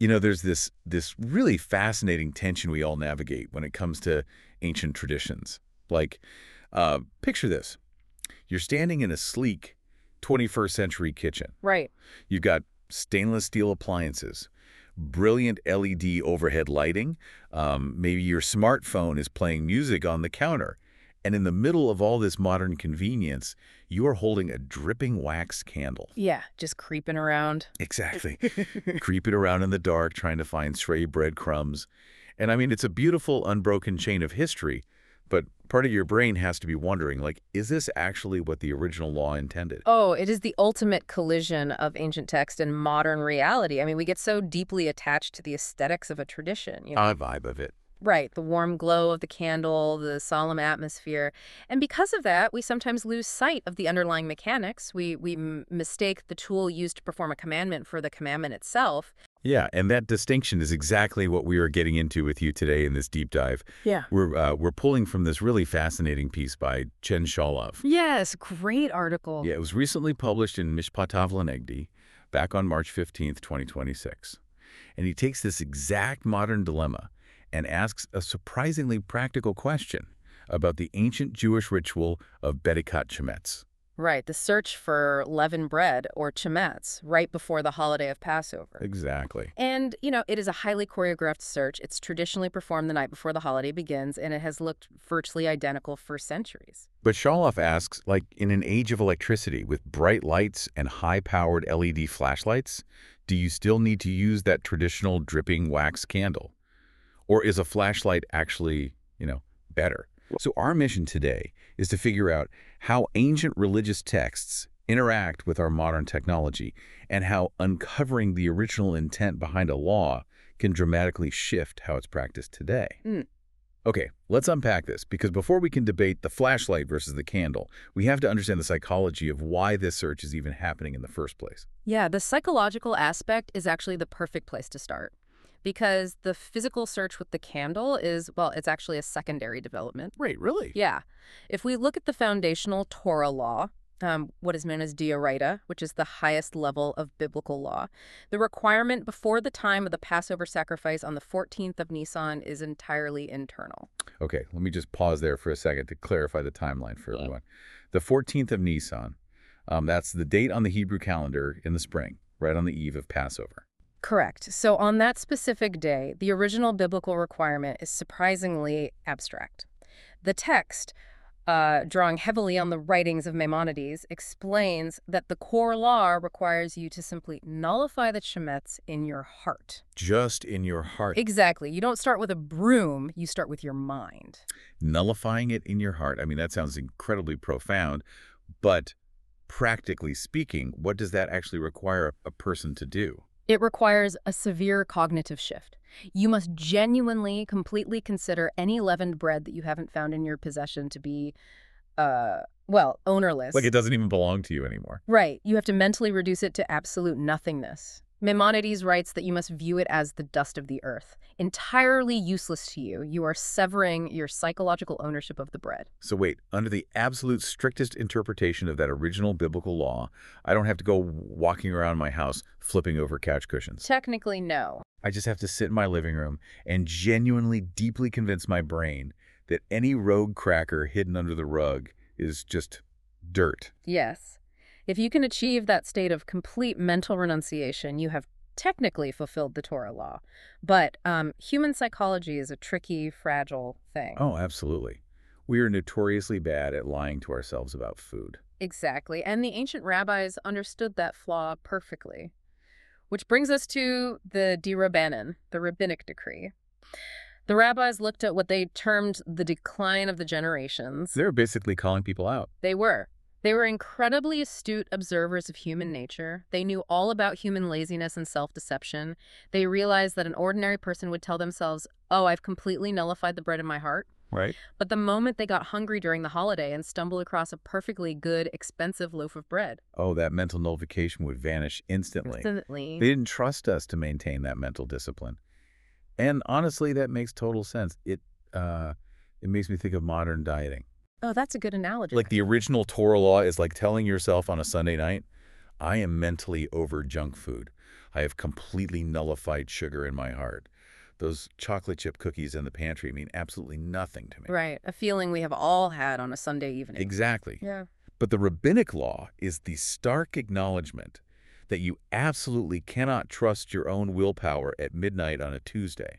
There's this really fascinating tension we all navigate when it comes to ancient traditions. Like, picture this. You're standing in a sleek 21st century kitchen. Right. You've got stainless steel appliances, brilliant LED overhead lighting. Maybe your smartphone is playing music on the counter. And in the middle of all this modern convenience, you are holding a dripping wax candle. Yeah, just creeping around. Exactly. Creeping around in the dark, trying to find stray breadcrumbs. And I mean, it's a beautiful, unbroken chain of history, but part of your brain has to be wondering, like, is this actually what the original law intended? Oh, it is the ultimate collision of ancient text and modern reality. I mean, we get so deeply attached to the aesthetics of a tradition. A vibe of it. Right, the warm glow of the candle, the solemn atmosphere. And because of that, we sometimes lose sight of the underlying mechanics. We mistake the tool used to perform a commandment for the commandment itself. Yeah, and that distinction is exactly what we are getting into with you today in this deep dive. Yeah. We're pulling from this really fascinating piece by Chen Sholov. Yes, great article. Yeah, it was recently published in Mishpatav Lenegdi back on March 15th, 2026. And he takes this exact modern dilemma and asks a surprisingly practical question about the ancient Jewish ritual of Bedikat Shemetz. Right, the search for leavened bread, or chametz, right before the holiday of Passover. Exactly. And, it is a highly choreographed search. It's traditionally performed the night before the holiday begins, and it has looked virtually identical for centuries. But Sholov asks, like, in an age of electricity with bright lights and high-powered LED flashlights, do you still need to use that traditional dripping wax candle? Or is a flashlight actually, better? So our mission today is to figure out how ancient religious texts interact with our modern technology and how uncovering the original intent behind a law can dramatically shift how it's practiced today. Okay, let's unpack this, because before we can debate the flashlight versus the candle, we have to understand the psychology of why this search is even happening in the first place. Yeah, the psychological aspect is actually the perfect place to start. Because the physical search with the candle is, well, it's actually a secondary development. Wait, really? Yeah. If we look at the foundational Torah law, what is known as Deoraita, which is the highest level of biblical law, the requirement before the time of the Passover sacrifice on the 14th of Nisan is entirely internal. Okay, let me just pause there for a second to clarify the timeline for everyone. The 14th of Nisan, that's the date on the Hebrew calendar in the spring, right on the eve of Passover. Correct. So on that specific day, the original biblical requirement is surprisingly abstract. The text, drawing heavily on the writings of Maimonides, explains that the core law requires you to simply nullify the shemetz in your heart. Just in your heart. Exactly. You don't start with a broom, you start with your mind. Nullifying it in your heart. I mean, that sounds incredibly profound, but practically speaking, what does that actually require a person to do? It requires a severe cognitive shift. You must genuinely, completely consider any leavened bread that you haven't found in your possession to be, ownerless. Like it doesn't even belong to you anymore. Right. You have to mentally reduce it to absolute nothingness. Maimonides writes that you must view it as the dust of the earth, entirely useless to you. You are severing your psychological ownership of the bread. So wait, under the absolute strictest interpretation of that original biblical law, I don't have to go walking around my house flipping over couch cushions. Technically, no. I just have to sit in my living room and genuinely deeply convince my brain that any rogue cracker hidden under the rug is just dirt. Yes. If you can achieve that state of complete mental renunciation, you have technically fulfilled the Torah law. But human psychology is a tricky, fragile thing. Oh, absolutely. We are notoriously bad at lying to ourselves about food. Exactly. And the ancient rabbis understood that flaw perfectly. Which brings us to the D'Rabbanan, the rabbinic decree. The rabbis looked at what they termed the decline of the generations. They're basically calling people out. They were. They were incredibly astute observers of human nature. They knew all about human laziness and self-deception. They realized that an ordinary person would tell themselves, oh, I've completely nullified the bread in my heart. Right. But the moment they got hungry during the holiday and stumbled across a perfectly good, expensive loaf of bread. Oh, that mental nullification would vanish instantly. Instantly. They didn't trust us to maintain that mental discipline. And honestly, that makes total sense. It makes me think of modern dieting. Oh, that's a good analogy. Like the original Torah law is like telling yourself on a Sunday night, I am mentally over junk food. I have completely nullified sugar in my heart. Those chocolate chip cookies in the pantry mean absolutely nothing to me. Right. A feeling we have all had on a Sunday evening. Exactly. Yeah. But the rabbinic law is the stark acknowledgement that you absolutely cannot trust your own willpower at midnight on a Tuesday.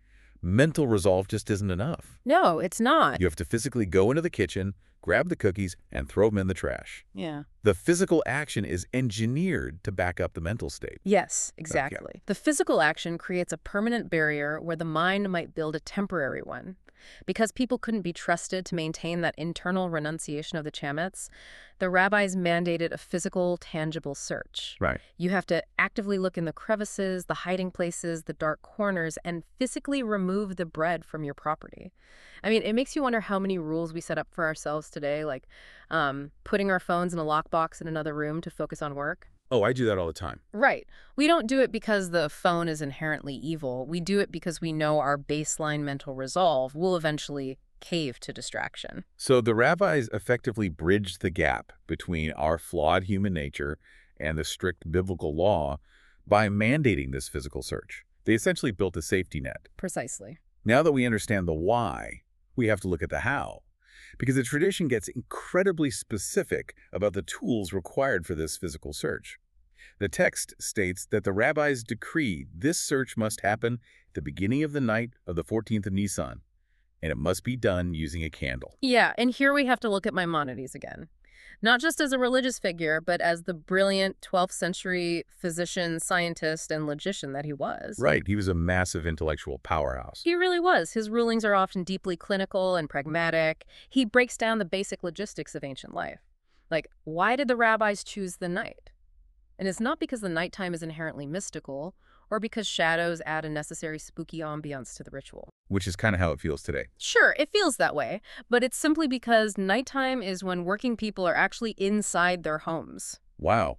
Mental resolve just isn't enough. No, it's not. You have to physically go into the kitchen, grab the cookies, and throw them in the trash. Yeah. The physical action is engineered to back up the mental state. Yes, exactly. The physical action creates a permanent barrier where the mind might build a temporary one. Because people couldn't be trusted to maintain that internal renunciation of the chametz, the rabbis mandated a physical, tangible search. Right. You have to actively look in the crevices, the hiding places, the dark corners, and physically remove the bread from your property. I mean, it makes you wonder how many rules we set up for ourselves today, like putting our phones in a lockbox in another room to focus on work. Oh, I do that all the time. Right. We don't do it because the phone is inherently evil. We do it because we know our baseline mental resolve will eventually cave to distraction. So the rabbis effectively bridged the gap between our flawed human nature and the strict biblical law by mandating this physical search. They essentially built a safety net. Precisely. Now that we understand the why, we have to look at the how. Because the tradition gets incredibly specific about the tools required for this physical search. The text states that the rabbis decreed this search must happen at the beginning of the night of the 14th of Nisan, and it must be done using a candle. Yeah, and here we have to look at Maimonides again. Not just as a religious figure, but as the brilliant 12th century physician, scientist, and logician that he was. Right, he was a massive intellectual powerhouse. He really was. His rulings are often deeply clinical and pragmatic. He breaks down the basic logistics of ancient life. Like, why did the rabbis choose the night? And it's not because the nighttime is inherently mystical or because shadows add a necessary spooky ambiance to the ritual. Which is kind of how it feels today. Sure, it feels that way, but it's simply because nighttime is when working people are actually inside their homes. Wow,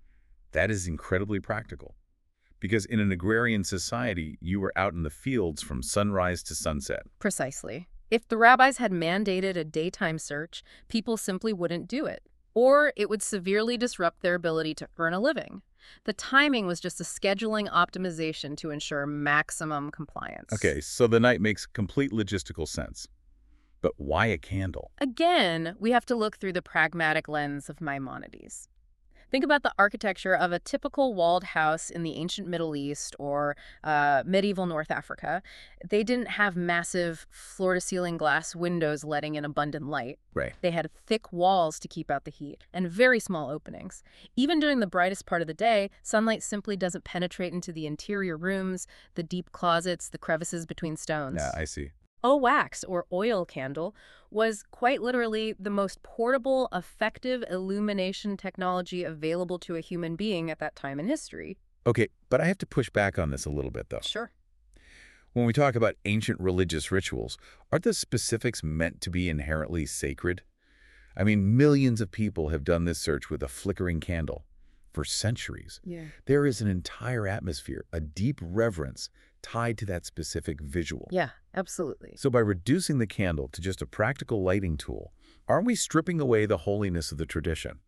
that is incredibly practical. Because in an agrarian society, you were out in the fields from sunrise to sunset. Precisely. If the rabbis had mandated a daytime search, people simply wouldn't do it. Or it would severely disrupt their ability to earn a living. The timing was just a scheduling optimization to ensure maximum compliance. Okay, so the night makes complete logistical sense. But why a candle? Again, we have to look through the pragmatic lens of Maimonides. Think about the architecture of a typical walled house in the ancient Middle East or medieval North Africa. They didn't have massive floor-to-ceiling glass windows letting in abundant light. Right. They had thick walls to keep out the heat and very small openings. Even during the brightest part of the day, sunlight simply doesn't penetrate into the interior rooms, the deep closets, the crevices between stones. Yeah, I see. A wax, or oil candle, was quite literally the most portable, effective illumination technology available to a human being at that time in history. Okay, but I have to push back on this a little bit, though. Sure. When we talk about ancient religious rituals, aren't the specifics meant to be inherently sacred? I mean, millions of people have done this search with a flickering candle for centuries. Yeah. There is an entire atmosphere, a deep reverence tied to that specific visual. Yeah, absolutely. So by reducing the candle to just a practical lighting tool, aren't we stripping away the holiness of the tradition?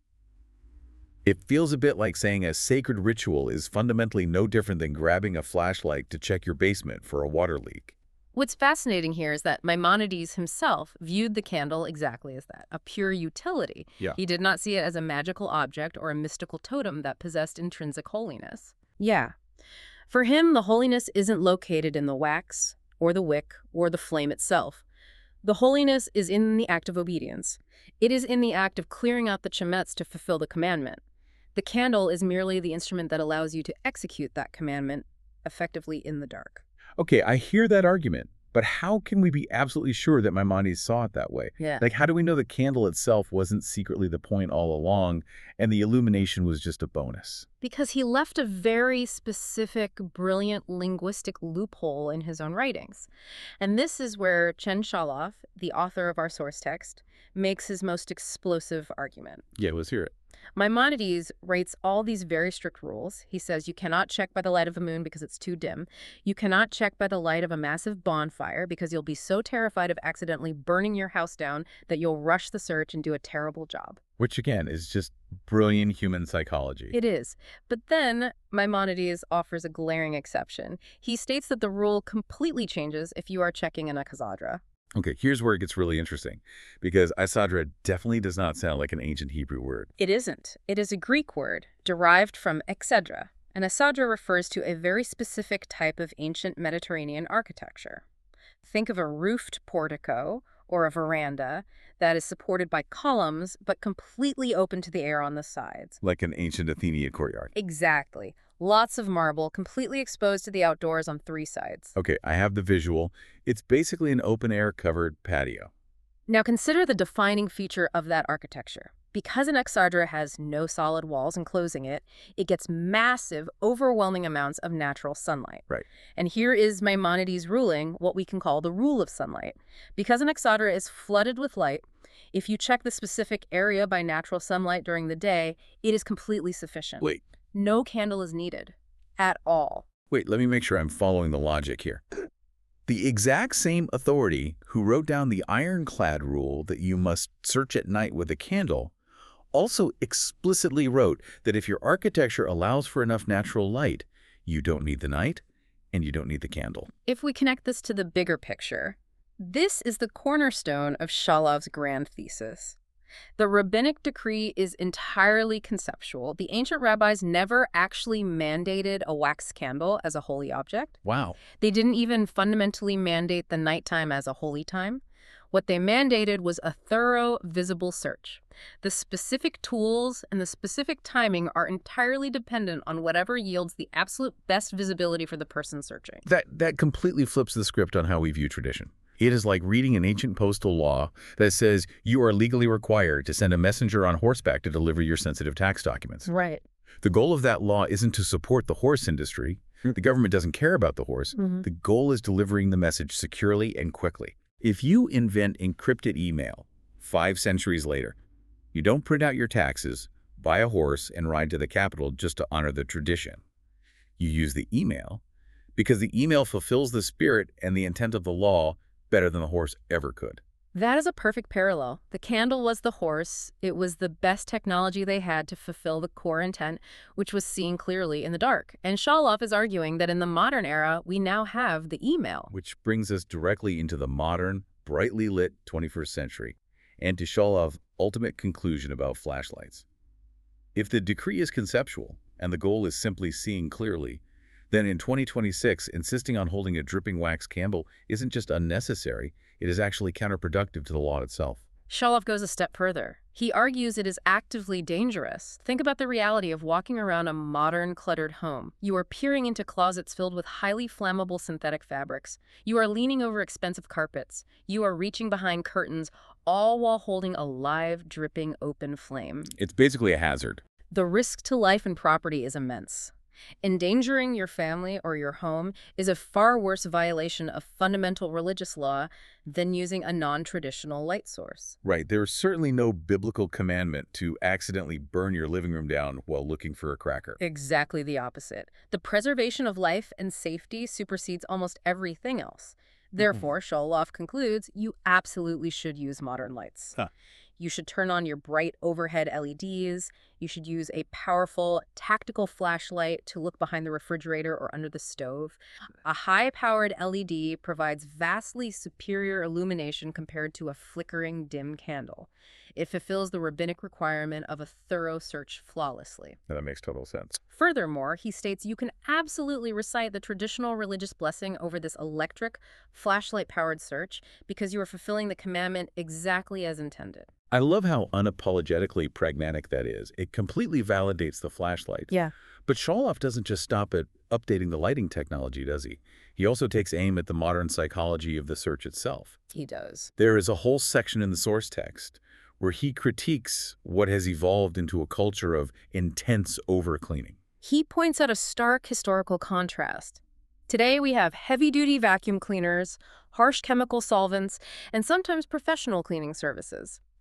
It feels a bit like saying a sacred ritual is fundamentally no different than grabbing a flashlight to check your basement for a water leak. What's fascinating here is that Maimonides himself viewed the candle exactly as that, a pure utility. Yeah. He did not see it as a magical object or a mystical totem that possessed intrinsic holiness. Yeah. For him, the holiness isn't located in the wax, or the wick, or the flame itself. The holiness is in the act of obedience. It is in the act of clearing out the chametz to fulfill the commandment. The candle is merely the instrument that allows you to execute that commandment effectively in the dark. Okay, I hear that argument, but how can we be absolutely sure that Maimonides saw it that way? Yeah. Like, how do we know the candle itself wasn't secretly the point all along and the illumination was just a bonus? Because he left a very specific, brilliant linguistic loophole in his own writings. And this is where Chen Shaloff, the author of our source text, makes his most explosive argument. Yeah, let's hear it. Maimonides writes all these very strict rules. He says you cannot check by the light of a moon because it's too dim. You cannot check by the light of a massive bonfire because you'll be so terrified of accidentally burning your house down that you'll rush the search and do a terrible job. Which, again, is just brilliant human psychology. It is. But then Maimonides offers a glaring exception. He states that the rule completely changes if you are checking an Isadra. Okay, here's where it gets really interesting, because Isadra definitely does not sound like an ancient Hebrew word. It isn't. It is a Greek word derived from exedra. An Isadra refers to a very specific type of ancient Mediterranean architecture. Think of a roofed portico or a veranda that is supported by columns but completely open to the air on the sides. Like an ancient Athenian courtyard. Exactly. Lots of marble, completely exposed to the outdoors on 3 sides. Okay, I have the visual. It's basically an open-air covered patio. Now consider the defining feature of that architecture. Because an exedra has no solid walls enclosing it, it gets massive, overwhelming amounts of natural sunlight. Right. And here is Maimonides' ruling, what we can call the rule of sunlight. Because an exedra is flooded with light, if you check the specific area by natural sunlight during the day, it is completely sufficient. Wait, No candle is needed. At all. let me make sure I'm following the logic here. The exact same authority who wrote down the ironclad rule that you must search at night with a candle also explicitly wrote that if your architecture allows for enough natural light, you don't need the night and you don't need the candle. If we connect this to the bigger picture, this is the cornerstone of Shalov's grand thesis. The rabbinic decree is entirely conceptual. The ancient rabbis never actually mandated a wax candle as a holy object. Wow. They didn't even fundamentally mandate the nighttime as a holy time. What they mandated was a thorough, visible search. The specific tools and the specific timing are entirely dependent on whatever yields the absolute best visibility for the person searching. That completely flips the script on how we view tradition. It is like reading an ancient postal law that says you are legally required to send a messenger on horseback to deliver your sensitive tax documents. Right. The goal of that law isn't to support the horse industry. The government doesn't care about the horse. The goal is delivering the message securely and quickly. If you invent encrypted email 5 centuries later, you don't print out your taxes, buy a horse, and ride to the Capitol just to honor the tradition. You use the email because the email fulfills the spirit and the intent of the law better than the horse ever could. That is a perfect parallel. The candle was the horse. It was the best technology they had to fulfill the core intent, which was seen clearly in the dark. And Shalov is arguing that in the modern era, we now have the email. Which brings us directly into the modern, brightly lit 21st century, and to Shalov's ultimate conclusion about flashlights. If the decree is conceptual, and the goal is simply seeing clearly, then in 2026, insisting on holding a dripping wax candle isn't just unnecessary, it is actually counterproductive to the law itself. Shalov goes a step further. He argues it is actively dangerous. Think about the reality of walking around a modern, cluttered home. You are peering into closets filled with highly flammable synthetic fabrics. You are leaning over expensive carpets. You are reaching behind curtains, all while holding a live, dripping, open flame. It's basically a hazard. The risk to life and property is immense. Endangering your family or your home is a far worse violation of fundamental religious law than using a non-traditional light source. Right. There is certainly no biblical commandment to accidentally burn your living room down while looking for a cracker. Exactly the opposite. The preservation of life and safety supersedes almost everything else. Therefore, Shalov concludes, you absolutely should use modern lights. You should turn on your bright overhead LEDs. You should use a powerful tactical flashlight to look behind the refrigerator or under the stove. A high-powered LED provides vastly superior illumination compared to a flickering dim candle. It fulfills the rabbinic requirement of a thorough search flawlessly. That makes total sense. Furthermore, he states you can absolutely recite the traditional religious blessing over this electric, flashlight-powered search because you are fulfilling the commandment exactly as intended. I love how unapologetically pragmatic that is. It completely validates the flashlight. Yeah. But Shalov doesn't just stop at updating the lighting technology, does he? He also takes aim at the modern psychology of the search itself. He does. There is a whole section in the source text where he critiques what has evolved into a culture of intense overcleaning. He points out a stark historical contrast. Today we have heavy-duty vacuum cleaners, harsh chemical solvents, and sometimes professional cleaning services.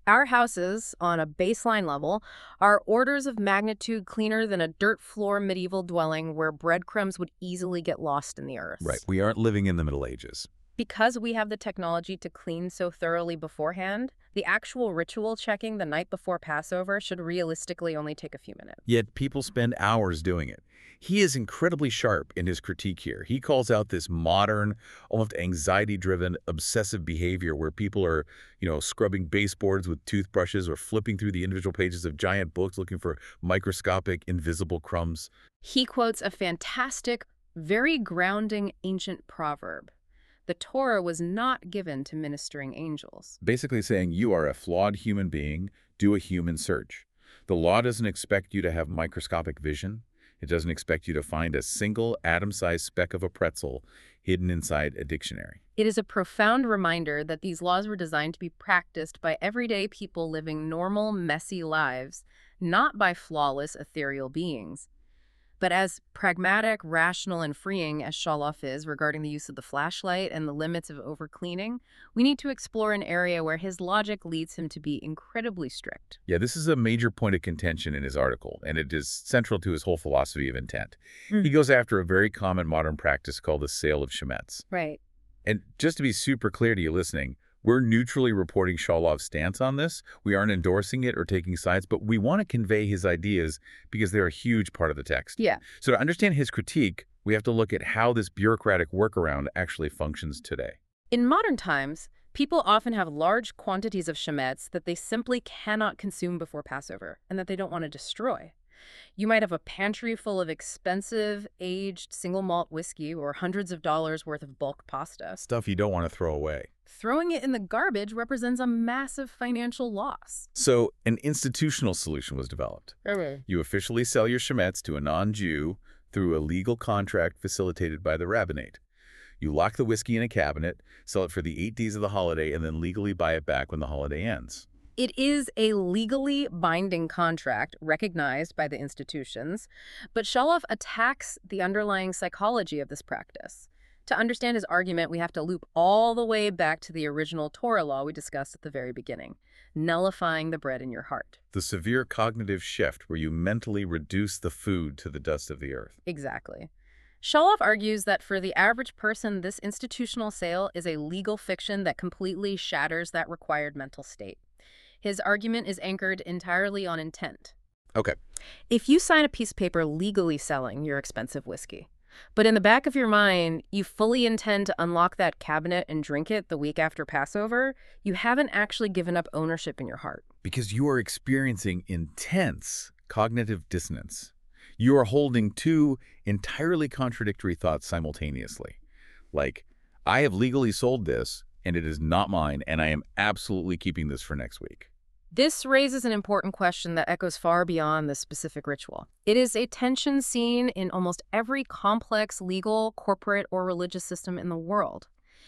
Our houses, on a baseline level, are orders of magnitude cleaner than a dirt floor medieval dwelling where breadcrumbs would easily get lost in the Right. earth. We aren't living in the Middle Ages. Because we have the technology to clean so thoroughly beforehand, the actual ritual checking the night before Passover should realistically only take a few minutes. Yet people spend hours doing it. He is incredibly sharp in his critique here. He calls out this modern, almost anxiety-driven, obsessive behavior where people are, scrubbing baseboards with toothbrushes or flipping through the individual pages of giant books looking for microscopic, invisible crumbs. He quotes a fantastic, very grounding ancient proverb. The Torah was not given to ministering angels. Basically saying you are a flawed human being, do a human search. The law doesn't expect you to have microscopic vision. It doesn't expect you to find a single atom-sized speck of a pretzel hidden inside a dictionary. It is a profound reminder that these laws were designed to be practiced by everyday people living normal, messy lives, not by flawless, ethereal beings. But as pragmatic, rational, and freeing as Sholoff is regarding the use of the flashlight and the limits of overcleaning, we need to explore an area where his logic leads him to be incredibly strict. Yeah, this is a major point of contention in his article, and it is central to his whole philosophy of intent. He goes after a very common modern practice called the sale of shemetz. Right. And just to be super clear to you listening, we're neutrally reporting Sholoff's stance on this. We aren't endorsing it or taking sides, but we want to convey his ideas because they're a huge part of the text. Yeah. So to understand his critique, we have to look at how this bureaucratic workaround actually functions today. In modern times, people often have large quantities of shemetz that they simply cannot consume before Passover and that they don't want to destroy. You might have a pantry full of expensive, aged, single malt whiskey or hundreds of dollars worth of bulk pasta. Stuff you don't want to throw away. Throwing it in the garbage represents a massive financial loss. So an institutional solution was developed. You officially sell your shemetz to a non-Jew through a legal contract facilitated by the rabbinate. You lock the whiskey in a cabinet, sell it for the 8 days of the holiday, and then legally buy it back when the holiday ends. It is a legally binding contract recognized by the institutions, but Sholoff attacks the underlying psychology of this practice. To understand his argument, we have to loop all the way back to the original Torah law we discussed at the very beginning, nullifying the bread in your heart. The severe cognitive shift where you mentally reduce the food to the dust of the earth. Exactly. Sholoff argues that for the average person, this institutional sale is a legal fiction that completely shatters that required mental state. His argument is anchored entirely on intent. Okay. If you sign a piece of paper legally selling your expensive whiskey, but in the back of your mind, you fully intend to unlock that cabinet and drink it the week after Passover, you haven't actually given up ownership in your heart. Because you are experiencing intense cognitive dissonance. You are holding two entirely contradictory thoughts simultaneously. Like, I have legally sold this, and it is not mine, and I am absolutely keeping this for next week. This raises an important question that echoes far beyond the specific ritual. It is a tension seen in almost every complex legal, corporate, or religious system in the world.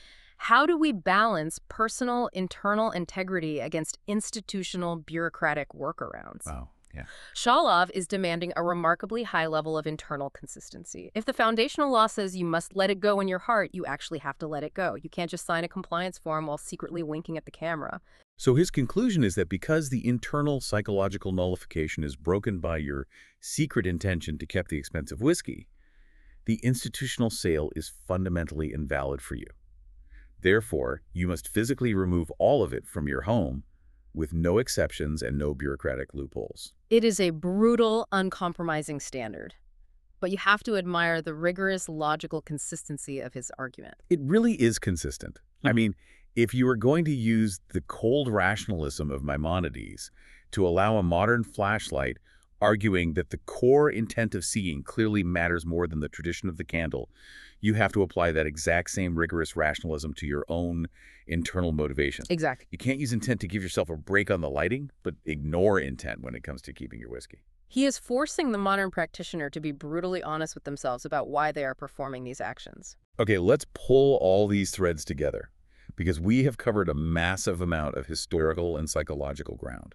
How do we balance personal, internal integrity against institutional, bureaucratic workarounds? Wow. Yeah. Sholoff is demanding a remarkably high level of internal consistency. If the foundational law says you must let it go in your heart, you actually have to let it go. You can't just sign a compliance form while secretly winking at the camera. So his conclusion is that because the internal psychological nullification is broken by your secret intention to keep the expensive whiskey, the institutional sale is fundamentally invalid for you. Therefore, you must physically remove all of it from your home with no exceptions and no bureaucratic loopholes. It is a brutal, uncompromising standard. But you have to admire the rigorous, logical consistency of his argument. It really is consistent. I mean, if you are going to use the cold rationalism of Maimonides to allow a modern flashlight arguing that the core intent of seeing clearly matters more than the tradition of the candle, you have to apply that exact same rigorous rationalism to your own internal motivation. Exactly. You can't use intent to give yourself a break on the lighting, but ignore intent when it comes to keeping your whiskey. He is forcing the modern practitioner to be brutally honest with themselves about why they are performing these actions. Okay, let's pull all these threads together, because we have covered a massive amount of historical and psychological ground.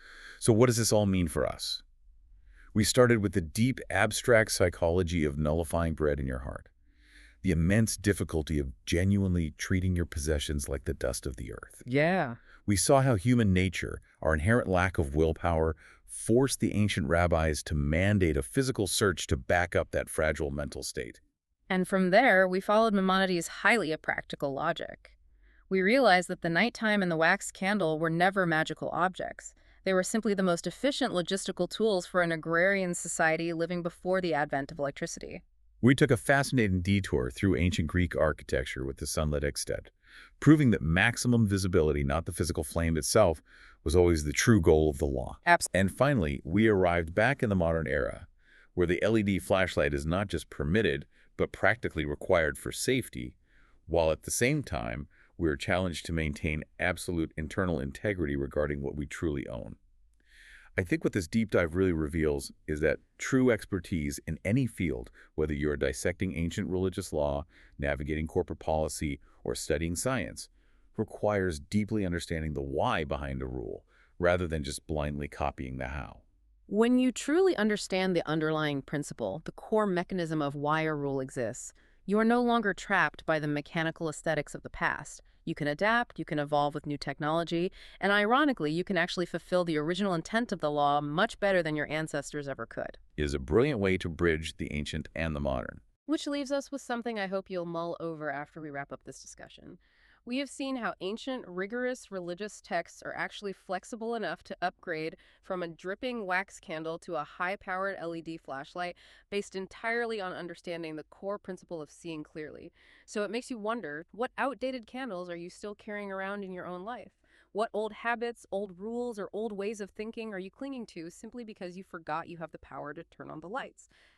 So what does this all mean for us? We started with the deep abstract psychology of nullifying bread in your heart. The immense difficulty of genuinely treating your possessions like the dust of the earth. Yeah. We saw how human nature, our inherent lack of willpower, forced the ancient rabbis to mandate a physical search to back up that fragile mental state. And from there, we followed Maimonides' highly practical logic. We realized that the nighttime and the wax candle were never magical objects. They were simply the most efficient logistical tools for an agrarian society living before the advent of electricity. We took a fascinating detour through ancient Greek architecture with the sunlit extent, proving that maximum visibility, not the physical flame itself, was always the true goal of the law. Absolutely. And finally, we arrived back in the modern era, where the LED flashlight is not just permitted, but practically required for safety, while at the same time, we are challenged to maintain absolute internal integrity regarding what we truly own. I think what this deep dive really reveals is that true expertise in any field, whether you're dissecting ancient religious law, navigating corporate policy, or studying science, requires deeply understanding the why behind a rule, rather than just blindly copying the how. When you truly understand the underlying principle, the core mechanism of why a rule exists, you are no longer trapped by the mechanical aesthetics of the past. You can adapt, you can evolve with new technology, and ironically, you can actually fulfill the original intent of the law much better than your ancestors ever could. It is a brilliant way to bridge the ancient and the modern. Which leaves us with something I hope you'll mull over after we wrap up this discussion. We have seen how ancient, rigorous religious texts are actually flexible enough to upgrade from a dripping wax candle to a high-powered LED flashlight based entirely on understanding the core principle of seeing clearly. So it makes you wonder, what outdated candles are you still carrying around in your own life? What old habits, old rules, or old ways of thinking are you clinging to simply because you forgot you have the power to turn on the lights?